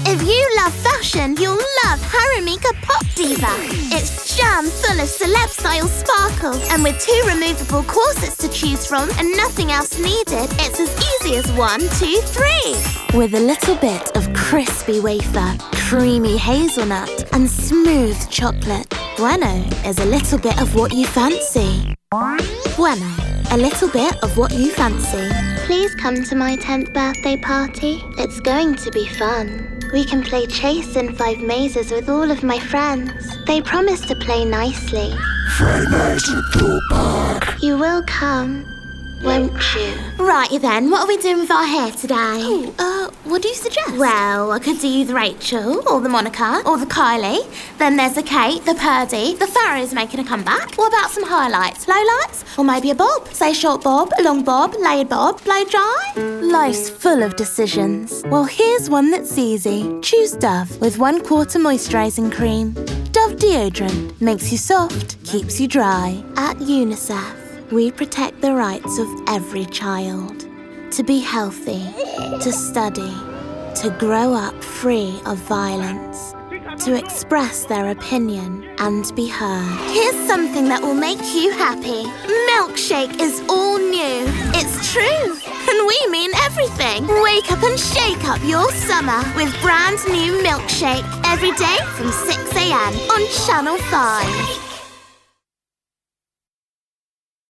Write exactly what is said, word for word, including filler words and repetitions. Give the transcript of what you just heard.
If you love fashion, you'll love Haramika Pop Diva. It's jam full of celeb-style sparkle, and with two removable corsets to choose from and nothing else needed, it's as easy as one, two, three. With a little bit of crispy wafer, creamy hazelnut, and smooth chocolate, Bueno is a little bit of what you fancy. Bueno, a little bit of what you fancy. Please come to my tenth birthday party. It's going to be fun. We can play chase in five mazes with all of my friends. They promise to play nicely. Very nice little park. You will come, won't you? Right then, what are we doing with our hair today? Oh, uh, what do you suggest? Well, I could do the Rachel, or the Monica, or the Kylie. Then there's the Kate, the Purdy, the Farrah's making a comeback. What about some highlights, lowlights? Or maybe a bob? Say short bob, a long bob, layered bob, blow dry? Life's full of decisions. Well, here's one that's easy. Choose Dove with one quarter moisturising cream. Dove deodorant makes you soft, keeps you dry. At UNICEF, we protect the rights of every child to be healthy, to study, to grow up free of violence, to express their opinion and be heard. Here's something that will make you happy. Milkshake is all new. It's true. And we mean everything. Wake up and shake up your summer with brand new Milkshake every day from six a m on Channel five.